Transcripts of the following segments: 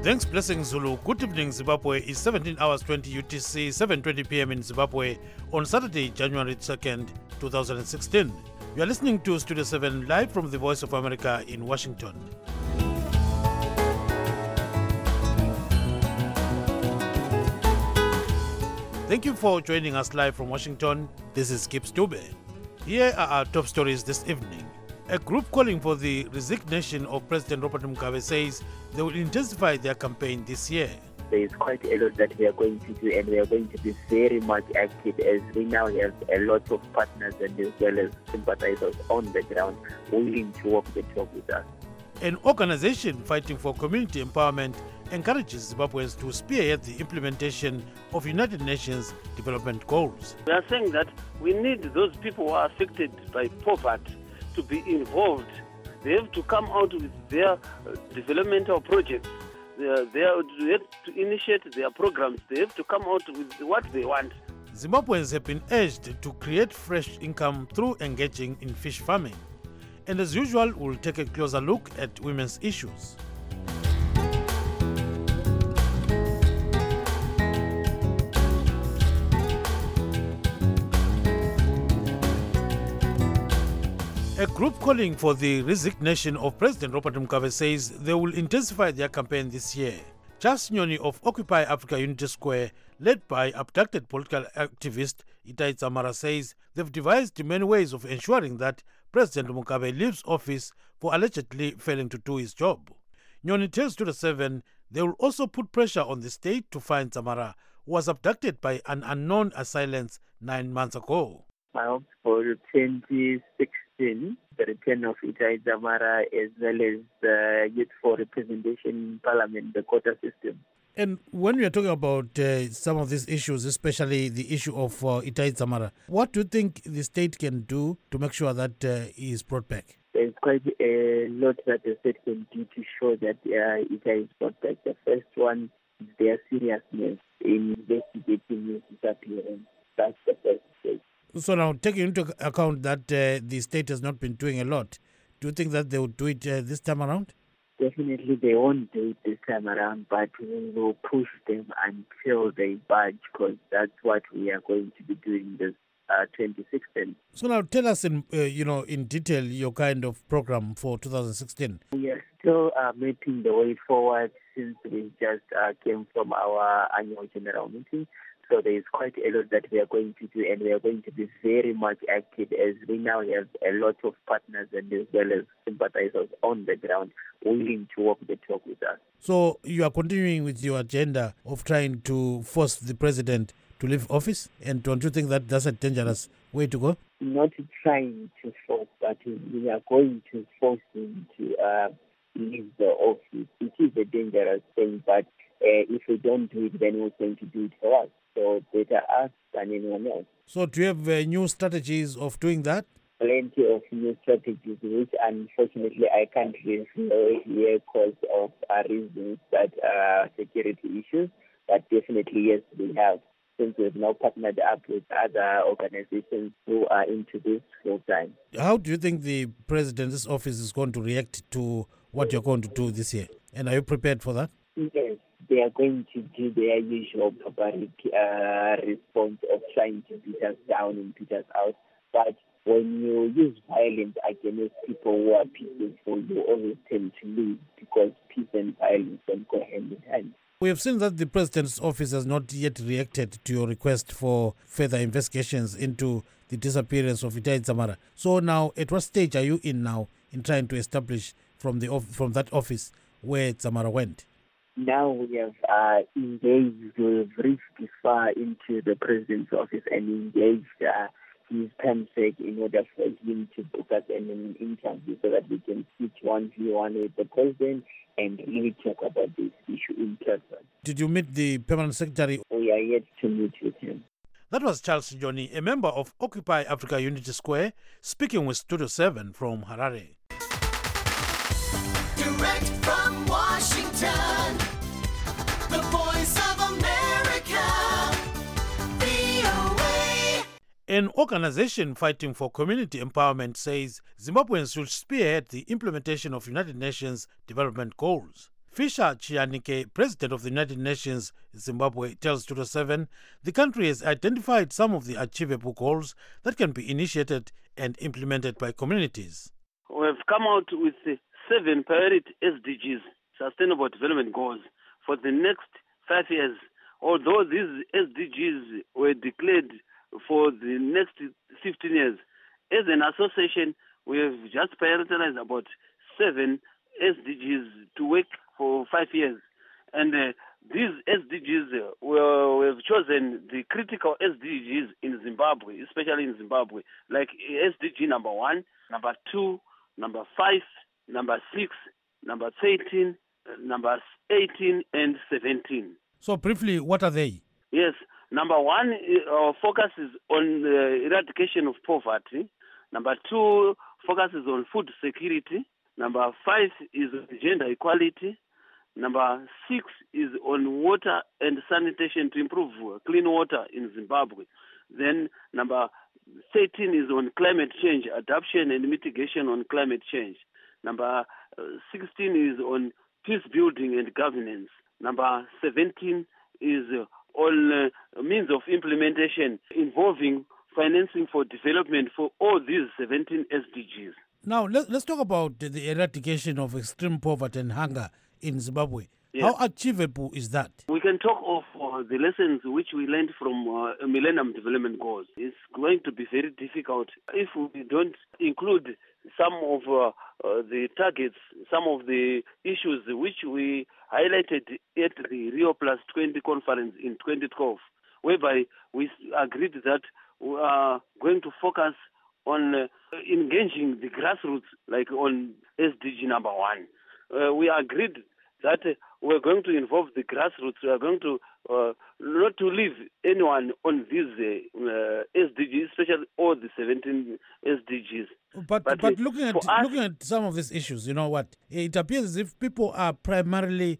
Thanks, Blessing Zulu. Good evening, Zimbabwe. It's 17 hours 20 UTC, 7:20 p.m. in Zimbabwe on Saturday, January 2nd, 2016. You are listening to Studio 7 live from the Voice of America in Washington. Thank you for joining us live from Washington. This is Kip Stube. Here are our top stories this evening. A group calling for the resignation of President Robert Mugabe says they will intensify their campaign this year. There is quite a lot that we are going to do, and we are going to be very much active as we now have a lot of partners and as well as sympathizers on the ground willing to walk the talk with us. An organization fighting for community empowerment encourages Zimbabweans to spearhead the implementation of United Nations development goals. We are saying that we need those people who are affected by poverty to be involved. They have to come out with their developmental projects. They have to initiate their programs. They have to come out with what they want. Zimbabweans have been urged to create fresh income through engaging in fish farming. And as usual, we'll take a closer look at women's issues. A group calling for the resignation of President Robert Mugabe says they will intensify their campaign this year. Charles Nyoni of Occupy Africa Unity Square, led by abducted political activist Itai Dzamara, says they've devised many ways of ensuring that President Mugabe leaves office for allegedly failing to do his job. Nyoni tells Studio 7 they will also put pressure on the state to find Dzamara, who was abducted by an unknown assailants 9 months ago. I hope for 2016, the return of Itai Dzamara as well as the Youth for Representation in Parliament, the quota system. And when we are talking about some of these issues, especially the issue of Itai Dzamara, what do you think the state can do to make sure that he is brought back? There's quite a lot that the state can do to show that Itai is brought back. The first one is their seriousness in investigating his disappearance. That's the first stage. So now, taking into account that the state has not been doing a lot, do you think that they will do it this time around? Definitely they won't do it this time around, but we will push them until they budge, because that's what we are going to be doing this 2016. So now tell us in detail your kind of program for 2016. We are still mapping the way forward since we just came from our annual general meeting. So there is quite a lot that we are going to do, and we are going to be very much active as we now have a lot of partners and as well as sympathizers on the ground willing to walk the talk with us. So you are continuing with your agenda of trying to force the president to leave office? And don't you think that that's a dangerous way to go? Not trying to force, but we are going to force him to leave the office. It is a dangerous thing, but if we don't do it, then we're going to do it for us. So better us than anyone else. So do you have new strategies of doing that? Plenty of new strategies, which unfortunately I can't reveal here because of reasons that are security issues. But definitely, yes, we have. Since we've now partnered up with other organizations who are into this full time. How do you think the president's office is going to react to what you're going to do this year? And are you prepared for that? Yes. They are going to do their usual barbaric response of trying to beat us down and beat us out. But when you use violence against people who are peaceful, you always tend to lose, because peace and violence don't go hand in hand. We have seen that the president's office has not yet reacted to your request for further investigations into the disappearance of Itai Dzamara. So now, at what stage are you in now in trying to establish from that office where Dzamara went? Now we have engaged, we've reached far into the president's office and engaged his PAMSEC in order for him to book us an interview so that we can sit 1v1 with the president and really talk about this issue in person. Did you meet the permanent secretary? We are yet to meet with him. That was Charles Nyoni, a member of Occupy Africa Unity Square, speaking with Studio 7 from Harare. Direct from Washington, the Voice of America, VOA. An organization fighting for community empowerment says Zimbabweans should spearhead the implementation of United Nations development goals. Fisher Chianike, President of the United Nations Zimbabwe, tells Tutor 7 the country has identified some of the achievable goals that can be initiated and implemented by communities. We have come out with 7 priority SDGs, Sustainable Development Goals, for the next 5 years. Although these SDGs were declared for the next 15 years, as an association, we have just prioritized about 7 SDGs to work for 5 years. And these SDGs, we have chosen the critical SDGs in Zimbabwe, especially in Zimbabwe, like SDG number 1, number 2, number 5, number 6, number 13, number 18, and 17. So briefly, what are they? Yes, number 1, our focus is on the eradication of poverty. Number 2 focuses on food security. Number 5 is on gender equality. Number 6 is on water and sanitation to improve clean water in Zimbabwe. Then number 13 is on climate change, adaptation and mitigation on climate change. Number 16 is on peace building and governance. Number 17 is on means of implementation involving financing for development for all these 17 SDGs. Now, let's talk about the eradication of extreme poverty and hunger in Zimbabwe. Yes. How achievable is that? We can talk of the lessons which we learned from Millennium Development Goals. It's going to be very difficult if we don't include some of the targets, some of the issues which we highlighted at the Rio Plus 20 conference in 2012, whereby we agreed that we are going to focus on engaging the grassroots, like on SDG number 1. We agreed that we're going to involve the grassroots. We are going to not to leave anyone on these SDGs, especially all the 17 SDGs. But looking at some of these issues, you know what? It appears as if people are primarily,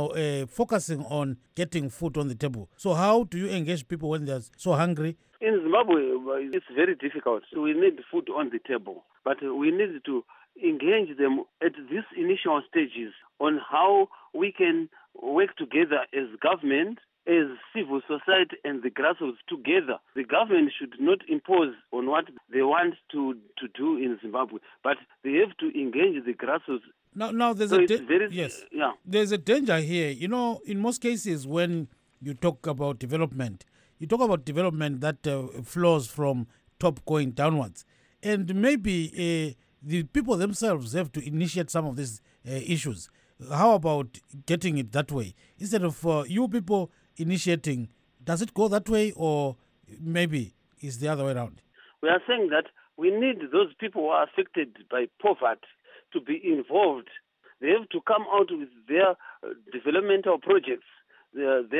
focusing on getting food on the table. So how do you engage people when they're so hungry? In Zimbabwe, it's very difficult. So we need food on the table, but we need to engage them at these initial stages on how we can work together as government, as civil society and the grassroots together. The government should not impose on what they want to do in Zimbabwe, but they have to engage the grassroots. Now there's there's a danger here. You know, in most cases when you talk about development, you talk about development that flows from top going downwards. And maybe the people themselves have to initiate some of these issues. How about getting it that way? Instead of you people initiating, does it go that way, or maybe it's the other way around? We are saying that we need those people who are affected by poverty to be involved. They have to come out with their developmental projects. They have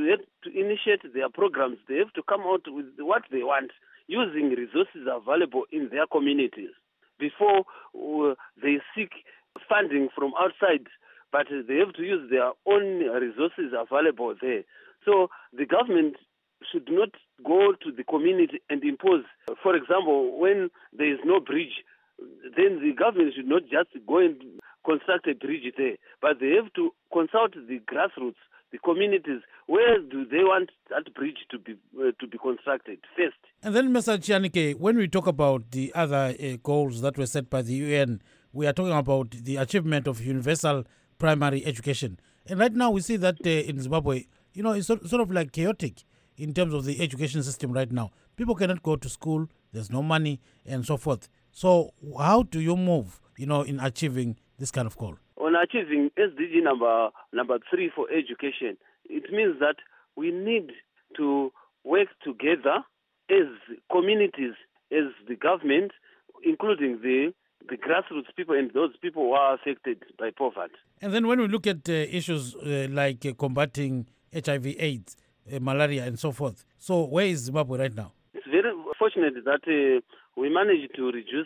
to initiate their programs. They have to come out with what they want, using resources available in their communities before they seek funding from outside, but they have to use their own resources available there. So the government should not go to the community and impose. For example, when there is no bridge, then the government should not just go and construct a bridge there, but they have to consult the grassroots, the communities. Where do they want that bridge to be constructed first? And then, Mr. Chianike, when we talk about the other goals that were set by the UN, we are talking about the achievement of universal primary education. And right now we see that in Zimbabwe, it's sort of like chaotic in terms of the education system right now. People cannot go to school, there's no money, and so forth. So how do you move, in achieving this kind of goal? On achieving SDG number 3 for education, it means that we need to work together as communities, as the government, including the grassroots people and those people who are affected by poverty. And then when we look at issues like combating HIV/AIDS, malaria, and so forth, so where is Zimbabwe right now? It's very fortunate that we managed to reduce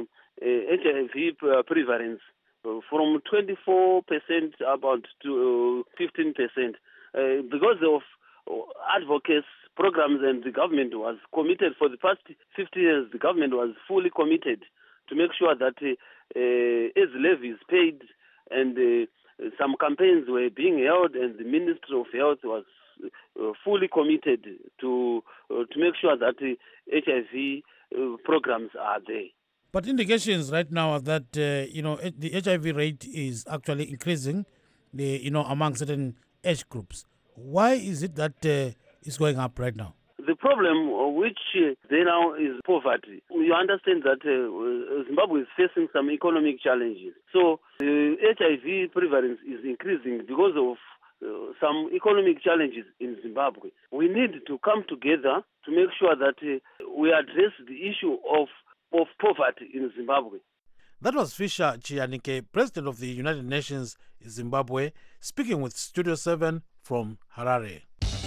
HIV prevalence from 24% about to 15%. Because of advocates, programs, and the government was committed for the past 50 years. The government was fully committed to make sure that AIDS levy is paid and some campaigns were being held, and the Ministry of Health was fully committed to make sure that HIV programs are there. But indications right now are that, the HIV rate is actually increasing, among certain age groups. Why is it that it's going up right now? The problem which there now is poverty. You understand that Zimbabwe is facing some economic challenges. So HIV prevalence is increasing because of some economic challenges in Zimbabwe. We need to come together to make sure that we address the issue of poverty in Zimbabwe. That was Fisher Chianike, President of the United Nations in Zimbabwe, speaking with Studio 7 from Harare.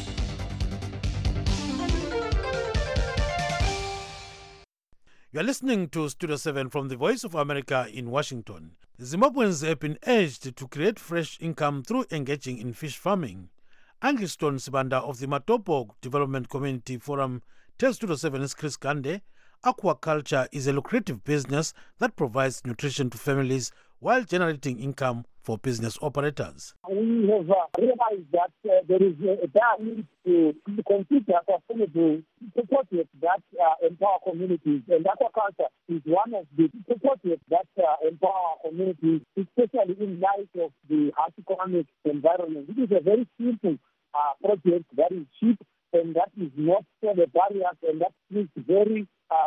You are listening to Studio 7 from the Voice of America in Washington. Zimbabweans have been urged to create fresh income through engaging in fish farming. Angliston Sibanda of the Matopo Development Community Forum tells Studio 7's Chris Gande, aquaculture is a lucrative business that provides nutrition to families while generating income for business operators. We have realized that there is a dire need to consider sustainable projects that empower communities, and aquaculture is one of the projects that empower communities, especially in light of the harsh economic environment. It is a very simple project that is cheap and that is not the barriers, and that is very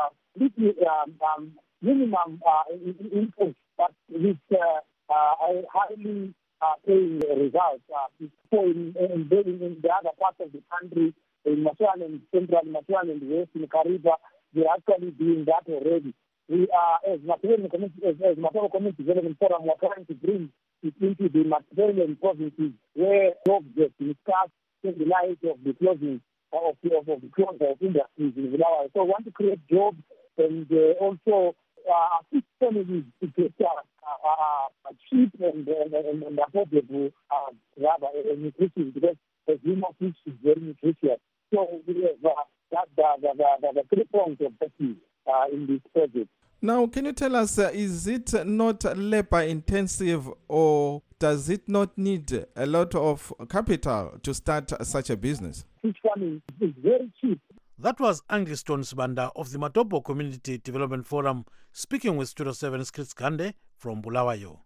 minimum input, but with highly paying results. So in the other parts of the country, in Matuan and Central Matuan and West, in Kariba, they're actually doing that already. We are, as Matuan Community Development Forum, we're trying to bring it into the Matuan provinces where jobs get discussed in the light of the closing of the closure of industries in Bulawayo. So we want to create jobs and also assist families to get cheap and affordable nutrition, because as you know, fish is very nutritious. So we have the 3 prongs of objective in this project. Now, can you tell us, is it not labor intensive, or does it not need a lot of capital to start such a business? Fish farming is very cheap. That was Angliston Sibanda of the Matopo Community Development Forum speaking with Studio 7's Chris Gande from Bulawayo.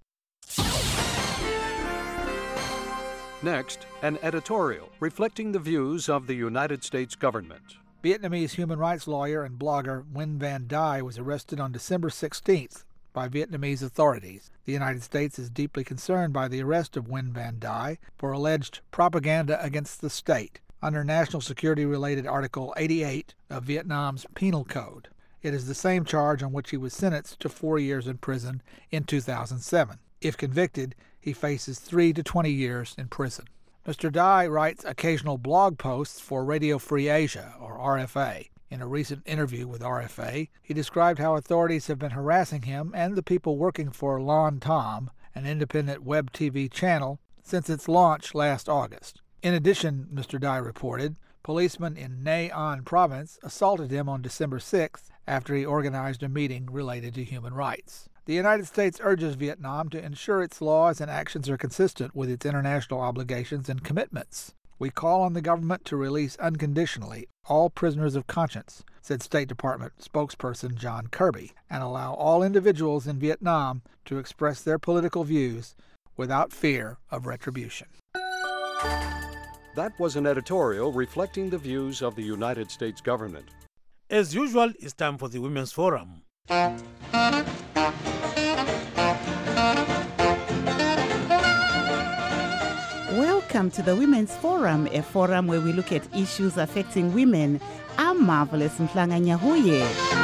Next, an editorial reflecting the views of the United States government. Vietnamese human rights lawyer and blogger Nguyen Van Dai was arrested on December 16th by Vietnamese authorities. The United States is deeply concerned by the arrest of Nguyen Van Dai for alleged propaganda against the state under National Security-related Article 88 of Vietnam's Penal Code. It is the same charge on which he was sentenced to 4 years in prison in 2007. If convicted, he faces 3 to 20 years in prison. Mr. Dai writes occasional blog posts for Radio Free Asia, or RFA. In a recent interview with RFA, he described how authorities have been harassing him and the people working for Lon Tom, an independent web TV channel, since its launch last August. In addition, Mr. Dai reported, policemen in Nay An province assaulted him on December 6th after he organized a meeting related to human rights. The United States urges Vietnam to ensure its laws and actions are consistent with its international obligations and commitments. We call on the government to release unconditionally all prisoners of conscience, said State Department spokesperson John Kirby, and allow all individuals in Vietnam to express their political views without fear of retribution. That was an editorial reflecting the views of the United States government. As usual, it's time for the Women's Forum. Welcome to the Women's Forum, a forum where we look at issues affecting women. I'm Marvelous Mhlanga Nyahuye.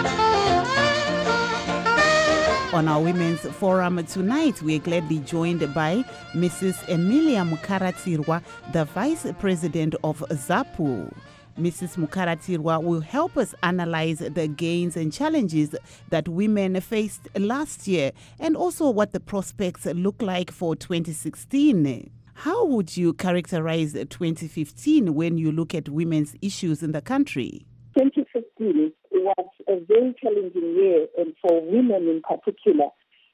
On our Women's Forum tonight, we are gladly joined by Mrs. Emilia Mukaratirwa, the Vice President of ZAPU. Mrs. Mukaratirwa will help us analyze the gains and challenges that women faced last year and also what the prospects look like for 2016. How would you characterize 2015 when you look at women's issues in the country? 2015 was a very challenging year, and for women in particular,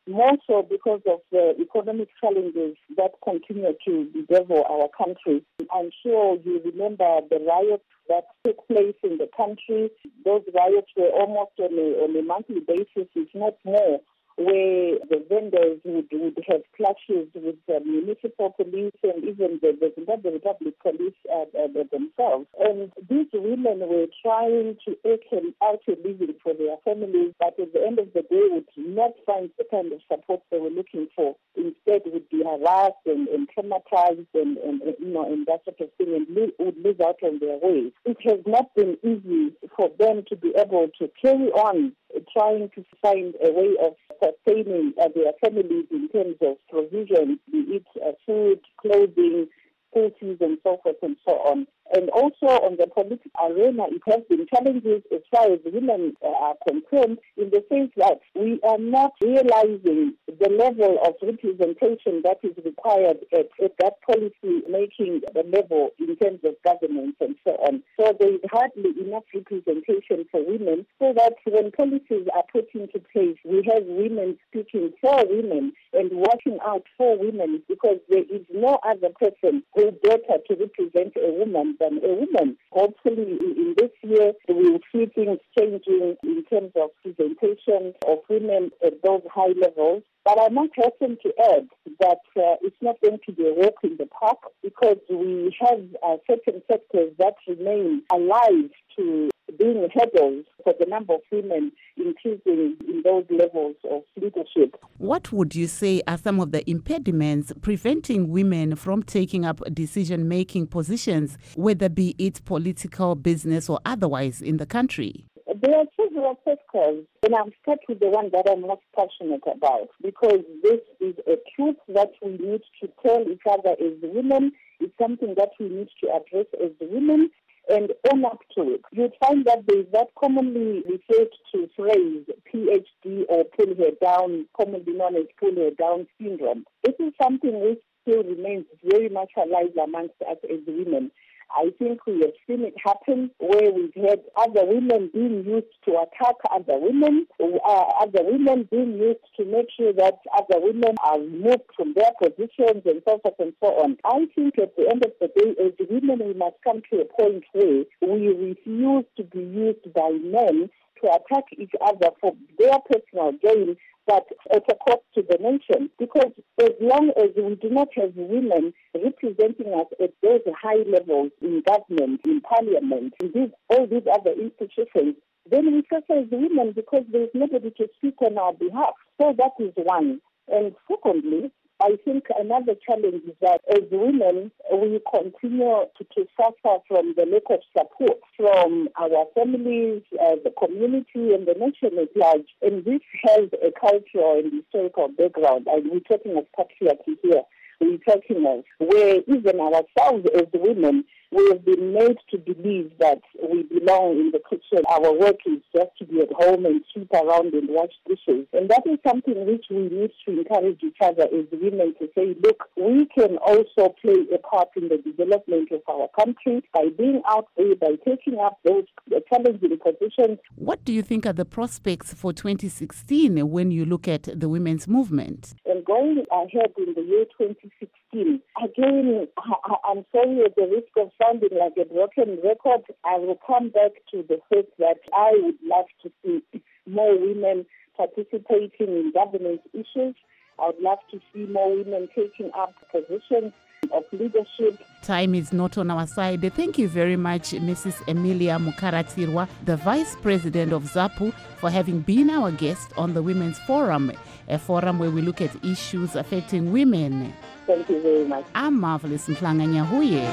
more so because of the economic challenges that continue to bedevil our country. I'm sure you remember the riots that took place in the country. Those riots were almost on a monthly basis, if not more, where the vendors would have clashes with the municipal police and even the Zimbabwe Republic police themselves. And these women were trying to eke out a living for their families, but at the end of the day would not find the kind of support they were looking for. Instead would be harassed and traumatized and that sort of thing, and would lose out on their way. It has not been easy for them to be able to carry on trying to find a way of sustaining their families in terms of provisions, be it food, clothing, school fees, and so forth and so on. And also on the political arena, it has been challenges as far as women are concerned, in the sense that we are not realizing the level of representation that is required at that policy-making level in terms of governance and so on. So there is hardly enough representation for women, so that when policies are put into place, we have women speaking for women and watching out for women, because there is no other person who is better to represent a woman than a woman. Hopefully in this year we will see things changing in terms of representation of women at those high levels. But I must hasten to add that it's not going to be a walk in the park, because we have certain sectors that remain alive to being hurdles for the number of women increasing in those levels of leadership. What would you say are some of the impediments preventing women from taking up decision-making positions, whether be it political, business, or otherwise in the country? There are several factors, and I'll start with the one that I'm most passionate about, because this is a truth that we need to tell each other as women. It's something that we need to address as women and own up to it. You'd find that there is that commonly referred to phrase, PhD or pull her down, commonly known as pull her down syndrome. This is something which still remains very much alive amongst us as women. I think we have seen it happen where we've had other women being used to attack other women being used to make sure that other women are removed from their positions and so forth and so on. I think at the end of the day, as women, we must come to a point where we refuse to be used by men to attack each other for their personal gain, but at a cost to the nation. Because as long as we do not have women representing us at those high levels in government, in parliament, in all these other institutions, then we suffer as women because there is nobody to speak on our behalf. So that is one. And secondly, I think another challenge is that as women, we continue to suffer from the lack of support from our families, the community, and the nation at large. And this has a cultural and historical background. And we're talking of patriarchy here. We're talking of where even ourselves as women, we have been made to believe that we belong in the kitchen. Our work is just to be at home and sweep around and wash dishes. And that is something which we need to encourage each other as women to say, look, we can also play a part in the development of our country by being out there, by taking up those challenging positions. What do you think are the prospects for 2016 when you look at the women's movement? And going ahead in the year 2016, again, I'm sorry at the risk of sounding like a broken record, I will come back to the fact that I would love to see more women participating in governance issues. I would love to see more women taking up positions of leadership. Time is not on our side. Thank you very much, Mrs. Emilia Mukaratirwa, the Vice President of ZAPU, for having been our guest on the Women's Forum, a forum where we look at issues affecting women. Thank you very much. I'm Marvelous Mhlanga-Nyahuye.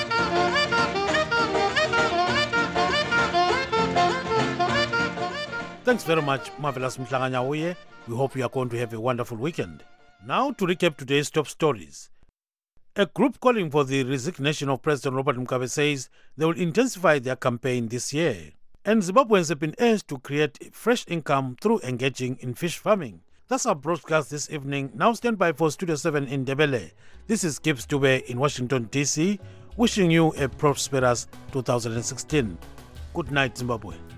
Thanks very much, Marvelous Mhlanga-Nyahuye. We hope you are going to have a wonderful weekend. Now to recap today's top stories. A group calling for the resignation of President Robert Mugabe says they will intensify their campaign this year. And Zimbabweans have been urged to create fresh income through engaging in fish farming. That's our broadcast this evening. Now stand by for Studio 7 in Ndebele. This is Gibbs Dube in Washington, D.C., wishing you a prosperous 2016. Good night, Zimbabwe.